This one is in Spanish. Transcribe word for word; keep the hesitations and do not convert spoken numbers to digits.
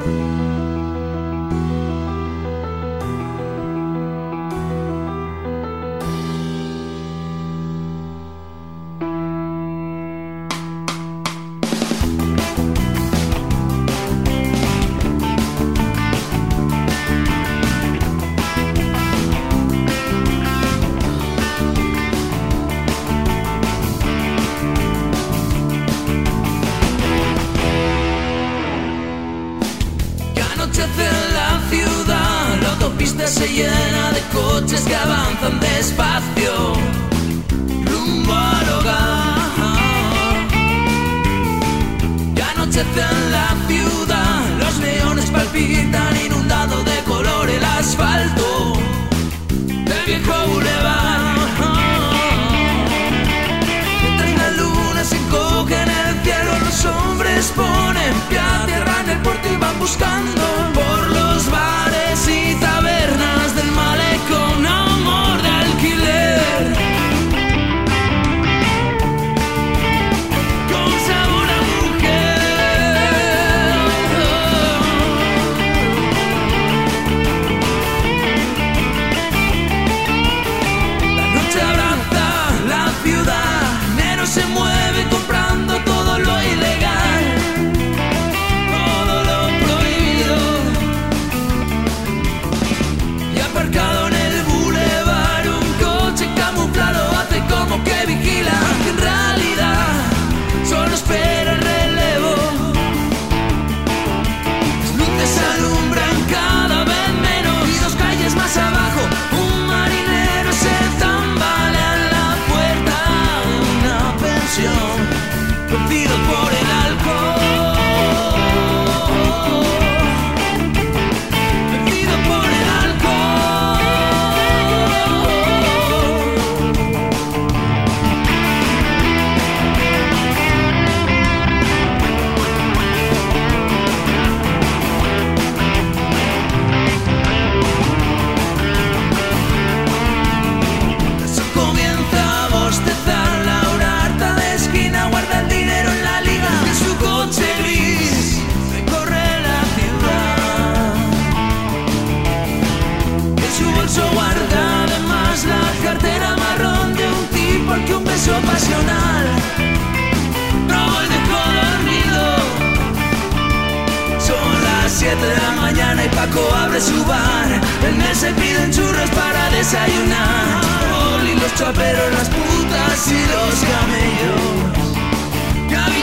Se llena de coches que avanzan despacio rumbo al hogar. Ya anochece en la ciudad, los neones palpitan, inundado de color el asfalto del viejo bulevar. Mientras la luna se encoge en el cielo, los hombres ponen pie a tierra en el puerto y van buscando por los bares y tabernas del malecón amor de alquiler. Con sabor a mujer. La noche abraza la ciudad, enero se mueve comprando todo lo ilegal, todo lo prohibido. Y aparcado en el bulevar un coche camuflado hace como que vigila, que en realidad solo espera el relevo. Las luces alumbran cada vez menos y dos calles más abajo un marinero se tambalea en la puerta de una pensión, perdido por el alcohol, perdido por el alcohol. Eso comienza a bostezar, Laura harta de esquina guarda el dinero en la liga de su coche gris, recorre la ciudad. En su bolso guarda además la cartera marrón de un tipo al que un beso pasional robó y dejó dormido. Son las siete de la mañana y Paco abre su bar, en él se piden churros para desayunar. Y los chaperos, las putas y los camellos. Ya vi